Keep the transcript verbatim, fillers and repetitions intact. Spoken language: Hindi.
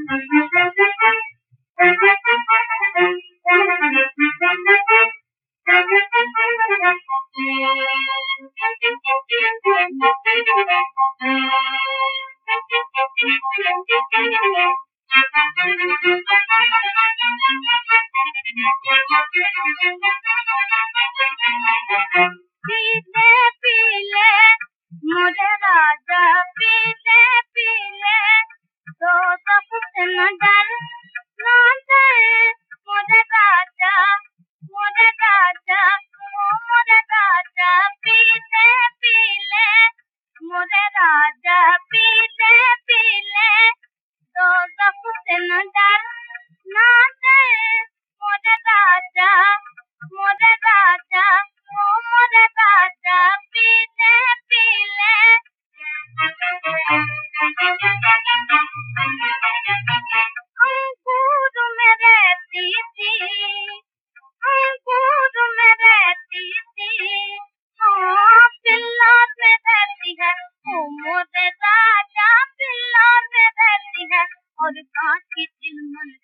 पीले पीले मोरे राजा पीले पीले तो कुछ न डर ना डर मोरे राजा मोरे राजा ओ मोरे राजा पीले पीले मोरे राजा पीले पीले तो कुछ न डर ना डर मोरे राजा मोरे राजा ओ मोरे राजा पीले पीले अंकुर में रहती थी अंकुर में रहती थी हाँ पिल्लर में रहती है ओ मोरे राजा पिल्लर में रहती है और कांच की चिलमन